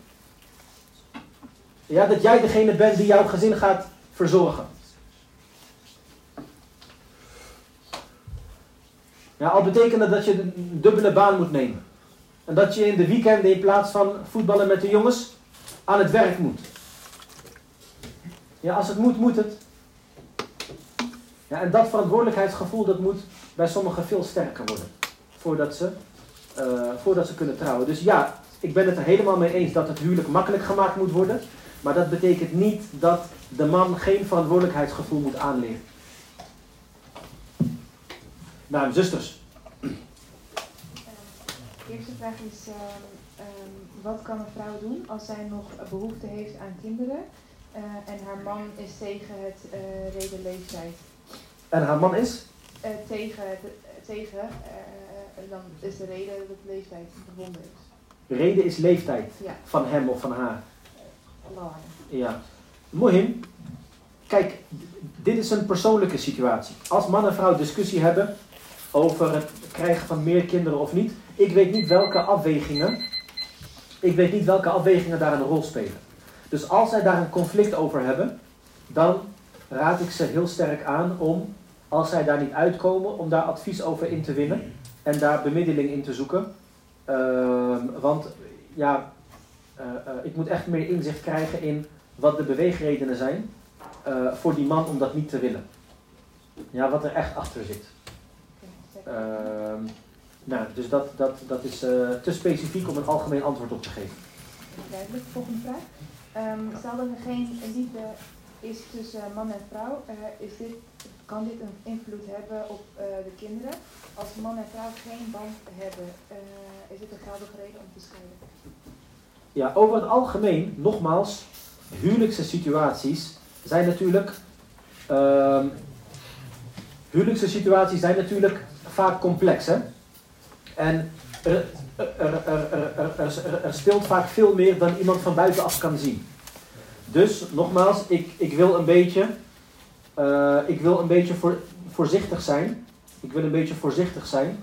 Ja, dat jij degene bent die jouw gezin gaat verzorgen. Ja, al betekent dat je een dubbele baan moet nemen. En dat je in de weekenden in plaats van voetballen met de jongens aan het werk moet. Ja, als het moet, moet het. Ja, en dat verantwoordelijkheidsgevoel, dat moet bij sommigen veel sterker worden. Voordat ze kunnen trouwen. Dus ja, ik ben het er helemaal mee eens dat het huwelijk makkelijk gemaakt moet worden. Maar dat betekent niet dat de man geen verantwoordelijkheidsgevoel moet aanleren. Nou, zusters. De eerste vraag is, wat kan een vrouw doen als zij nog behoefte heeft aan kinderen en haar man is tegen het reden leeftijd? En haar man is? Dan is de reden dat leeftijd verbonden is. Reden is leeftijd, ja. Van hem of van haar. Ja. Mohim, kijk, dit is een persoonlijke situatie. Als man en vrouw discussie hebben over het krijgen van meer kinderen of niet, ik weet niet welke afwegingen daar een rol spelen. Dus als zij daar een conflict over hebben, dan raad ik ze heel sterk aan om, als zij daar niet uitkomen, om daar advies over in te winnen en daar bemiddeling in te zoeken. Want ja, ik moet echt meer inzicht krijgen in wat de beweegredenen zijn voor die man om dat niet te willen. Ja, wat er echt achter zit. Nou, dus dat is te specifiek om een algemeen antwoord op te geven. Duidelijk. Volgende vraag. Stel dat er geen liefde is tussen man en vrouw, kan dit een invloed hebben op de kinderen? Als man en vrouw geen band hebben, is het een geldige reden om te scheiden? Ja, over het algemeen, nogmaals, huwelijkse situaties zijn natuurlijk vaak complex, hè? En er speelt vaak veel meer dan iemand van buitenaf kan zien. Dus, nogmaals, ik wil een beetje voorzichtig zijn. Ik wil een beetje voorzichtig zijn.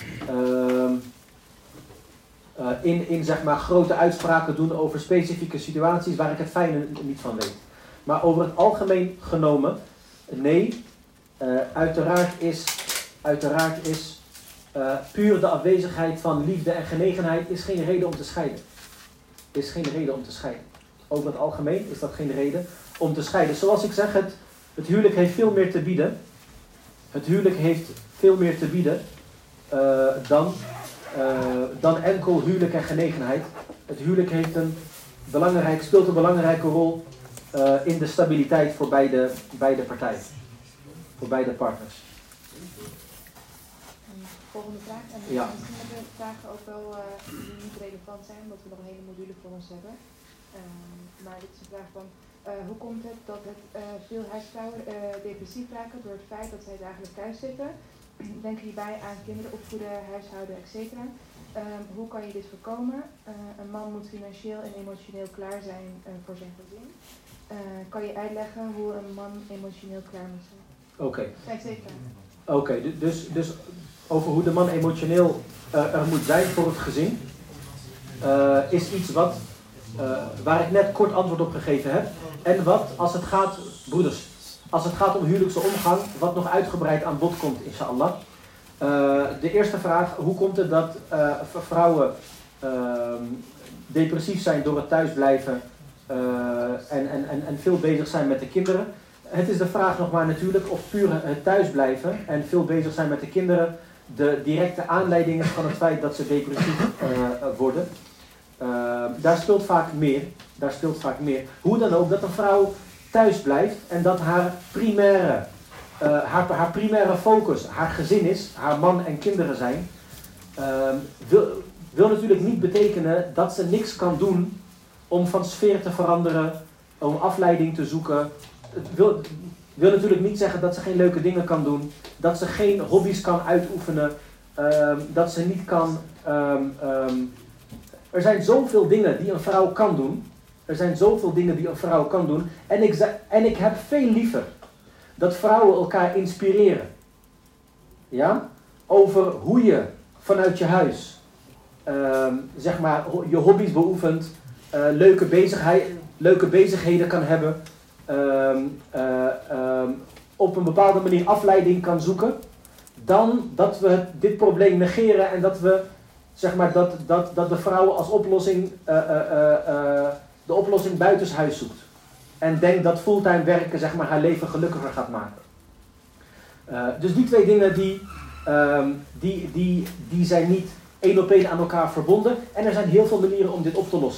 In zeg maar grote uitspraken doen over specifieke situaties waar ik het fijne niet van weet. Maar over het algemeen genomen, nee, uiteraard is puur de afwezigheid van liefde en genegenheid is geen reden om te scheiden. Over het algemeen is dat geen reden om te scheiden. Zoals ik zeg, het huwelijk heeft veel meer te bieden. Het huwelijk heeft veel meer te bieden dan enkel huwelijk en genegenheid. Het huwelijk speelt een belangrijke rol in de stabiliteit voor beide partijen. Voor beide partners. Volgende vraag. En ja. Misschien hebben we vragen ook wel die niet relevant zijn, omdat we nog een hele module voor ons hebben. Maar dit is een vraag van, hoe komt het dat veel huisvrouwen depressief raken door het feit dat zij dagelijks thuis zitten? Denk hierbij aan kinderen opvoeden, huishouden, etc. Hoe kan je dit voorkomen? Een man moet financieel en emotioneel klaar zijn voor zijn gezin. Kan je uitleggen hoe een man emotioneel klaar moet zijn? Oké, dus over hoe de man emotioneel er moet zijn voor het gezin, is iets waar ik net kort antwoord op gegeven heb. En wat, als het gaat, broeders, als het gaat om huwelijkse omgang, wat nog uitgebreid aan bod komt, inshallah. De eerste vraag, hoe komt het dat vrouwen depressief zijn door het thuisblijven en veel bezig zijn met de kinderen? Het is de vraag nog maar natuurlijk of puur het thuisblijven en veel bezig zijn met de kinderen de directe aanleiding is van het feit dat ze depressief worden. Daar speelt vaak meer. Hoe dan ook, dat een vrouw thuis blijft en dat haar primaire focus haar gezin is, haar man en kinderen zijn, wil natuurlijk niet betekenen dat ze niks kan doen om van sfeer te veranderen, om afleiding te zoeken. Het wil natuurlijk niet zeggen dat ze geen leuke dingen kan doen, dat ze geen hobby's kan uitoefenen, dat ze niet kan... Er zijn zoveel dingen die een vrouw kan doen. En ik heb veel liever dat vrouwen elkaar inspireren. Ja? Over hoe je vanuit je huis zeg maar je hobby's beoefent, leuke bezigheden kan hebben, op een bepaalde manier afleiding kan zoeken, dan dat we dit probleem negeren en dat we zeg maar dat de vrouwen als oplossing de oplossing buitenshuis zoekt. En denkt dat fulltime werken zeg maar haar leven gelukkiger gaat maken. Dus die twee dingen die zijn niet één op één aan elkaar verbonden. En er zijn heel veel manieren om dit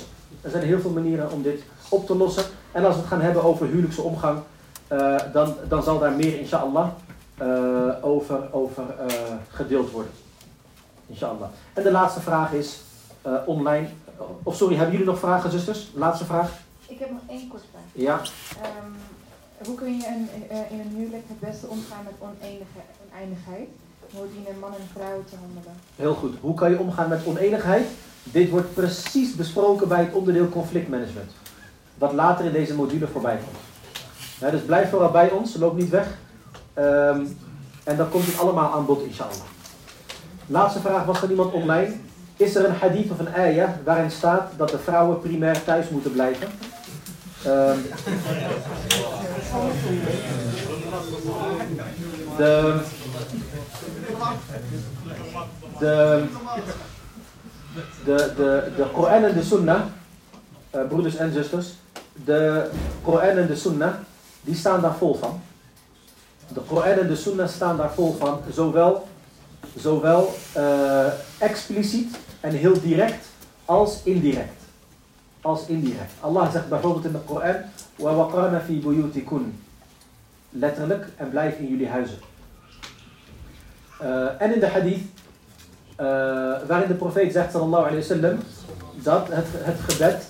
op te lossen. En als we het gaan hebben over huwelijkse omgang, dan zal daar meer inshallah over gedeeld worden. Inshallah. En de laatste vraag is online. Of sorry, hebben jullie nog vragen, zusters? Laatste vraag. Ik heb nog één korte vraag. Ja. Hoe kun je in een huwelijk het beste omgaan met oneenigheid? Hoe dienen man en vrouw te handelen? Heel goed. Hoe kan je omgaan met oneenigheid? Dit wordt precies besproken bij het onderdeel conflictmanagement. Wat later in deze module voorbij komt. Ja, dus blijf vooral bij ons, loop niet weg. En dan komt het allemaal aan bod, inshallah. Laatste vraag was van iemand online. Is er een hadith of een ayah waarin staat dat de vrouwen primair thuis moeten blijven? De Koran en de Sunnah, broeders en zusters, de Koran en de Sunnah, die staan daar vol van. De Koran en de Sunnah staan daar vol van, zowel expliciet en heel direct als indirect. Allah zegt bijvoorbeeld in de Koran, wa waqarna fi buyutikun. Letterlijk, en blijf in jullie huizen. En in de hadith, waarin de profeet zegt sallallahu alayhi wa sallam, dat het gebed,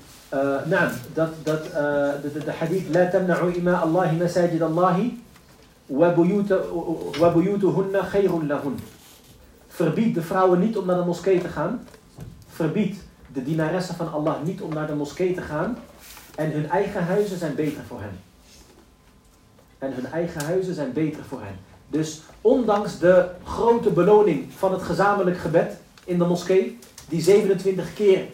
de hadith, la tamna'u ima Allahi masajid Allahi wa buyutuhunna khayrun lahun. Verbied de vrouwen niet om naar de moskee te gaan. Verbied de dienaressen van Allah niet om naar de moskee te gaan. En hun eigen huizen zijn beter voor hen. Dus ondanks de grote beloning van het gezamenlijk gebed in de moskee, die 27 keer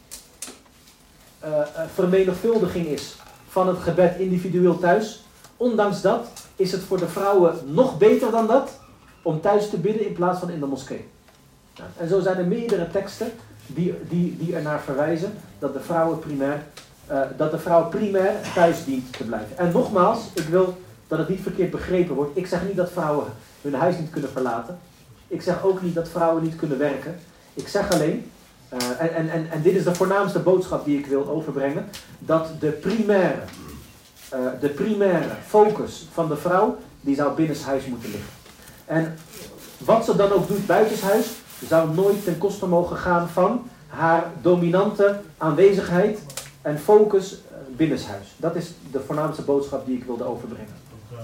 vermenigvuldiging is van het gebed individueel thuis, ondanks dat is het voor de vrouwen nog beter dan dat om thuis te bidden in plaats van in de moskee. En zo zijn er meerdere teksten die ernaar verwijzen dat de vrouw primair thuis dient te blijven. En nogmaals, ik wil dat het niet verkeerd begrepen wordt. Ik zeg niet dat vrouwen hun huis niet kunnen verlaten. Ik zeg ook niet dat vrouwen niet kunnen werken. Ik zeg alleen, en dit is de voornaamste boodschap die ik wil overbrengen, dat de primaire focus van de vrouw, die zou binnenshuis moeten liggen. En wat ze dan ook doet buitenshuis, zou nooit ten koste mogen gaan van haar dominante aanwezigheid en focus binnenshuis. Dat is de voornaamste boodschap die ik wilde overbrengen.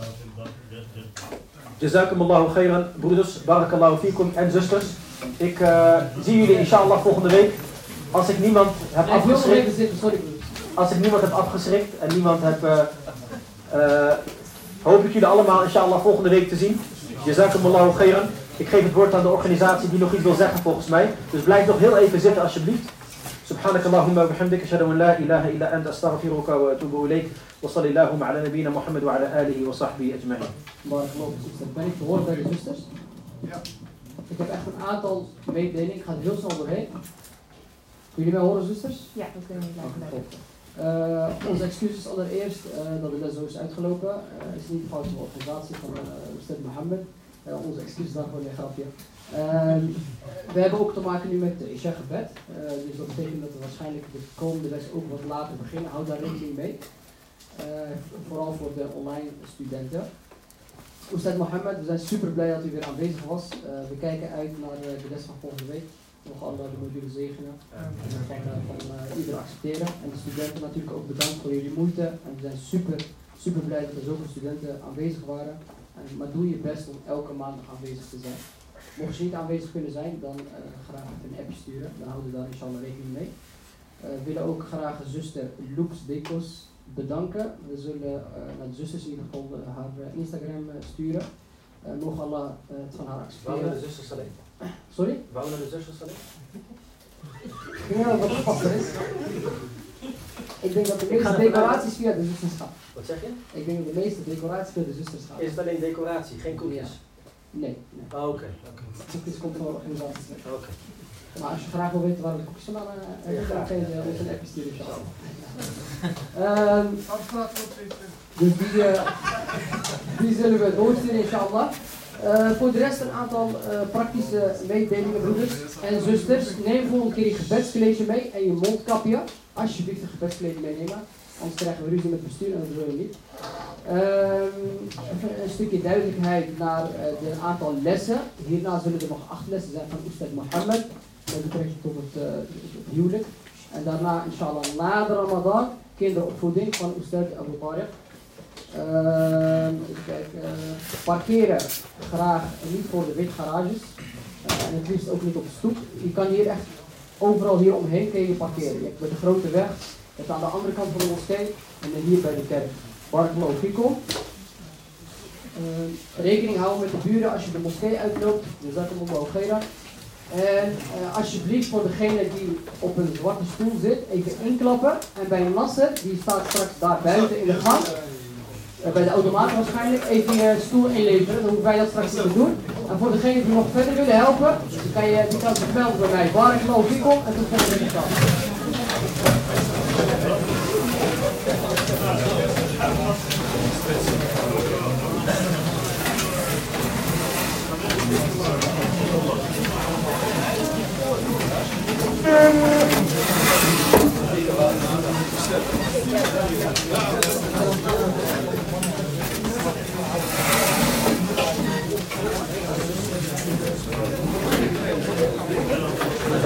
Jazakumullahu khairan, broeders, barakallahu fikum en zusters. Ik zie jullie inshallah volgende week. Als ik niemand heb afgeschrikt en niemand heb, hoop ik jullie allemaal inshallah volgende week te zien. Jazakumullahu khairan. Ik geef het woord aan de organisatie die nog iets wil zeggen volgens mij. Dus blijf nog heel even zitten alsjeblieft. سبحانك اللهم وبحمدك أشهد أن لا إله إلا أنت أستغفرك وأتوب إليك وصلى اللهم على نبينا محمد وعلى آله وصحبه أجمعين. Barakallahu fikum. Ben ik te horen bij de zusters? Ja. Ik heb echt een aantal mededelingen. Ik ga er heel snel doorheen. Kun jullie mij horen, zusters? Ja, dat kunnen we blijven. Onze excuses allereerst dat de les zo is uitgelopen. Is niet fout van de organisatie van Ustad Mohammed. Onze excuses daarvoor, een grapje. We hebben ook te maken nu met de Isha gebed. Dus dat betekent dat we waarschijnlijk de komende les ook wat later beginnen. Houd daar rekening mee. Vooral voor de online studenten. Ustad Mohammed, we zijn super blij dat u weer aanwezig was. We kijken uit naar de les van volgende week. Nog Allah de module zegenen. Van ieder accepteren. En de studenten natuurlijk ook bedankt voor jullie moeite. En we zijn super blij dat er zoveel studenten aanwezig waren. Maar doe je best om elke maandag aanwezig te zijn. Mocht je niet aanwezig kunnen zijn, dan graag een appje sturen. Dan houden we daar inshallah rekening mee. We willen ook graag zuster Loops Dekos bedanken. We zullen naar de zusters in ieder geval haar Instagram sturen. Mogen Allah het van haar accepteren. Waarom naar de zusters alleen? Sorry? Waarom naar de zusters alleen? Ik denk dat wat gepasser is. Ik denk dat de meeste decoraties via de zusters gaan. Wat zeg je? Ik denk dat de meeste decoraties via de zusters gaan. Is het alleen decoratie, geen koekjes? Nee. Oh, oké. Koekjes komt van de organisatie. Oké. Maar als je graag wil weten waar de koekjes vandaan dan kun je ons een appje sturen. Dus die zullen we doorsturen inshallah. Voor de rest een aantal praktische mededelingen, broeders en zusters. Neem volgende keer je gebedskleedje mee en je mondkapje. Alsjeblieft een gebedskleedje meenemen. Anders krijgen we ruzie met het bestuur en dat willen we niet. Even een stukje duidelijkheid naar de aantal lessen. Hierna zullen er nog 8 lessen zijn van Ustad Mohammed. Met betrekking tot het huwelijk. En daarna inshallah na de Ramadan kinderopvoeding van Ustad Abu Tariq. Parkeren graag niet voor de witgarages. En het liefst ook niet op de stoep. Je kan hier echt overal hier omheen kun je parkeren. Je hebt bij de grote weg. Je hebt aan de andere kant van de moskee en dan hier bij de kerk. Barakallahu fikum. Rekening houden met de buren als je de moskee uitloopt. Jazakumullahu khairan. En alsjeblieft voor degene die op een zwarte stoel zit, even inklappen. En bij Nasser, die staat straks daar buiten in de gang. bij de automaat waarschijnlijk. Even je stoel inleveren, dan hoeven wij dat straks niet te doen. En voor degenen die nog verder willen helpen, dan kan je zich melden bij mij. Barakallahu fikum en tot volgende keer.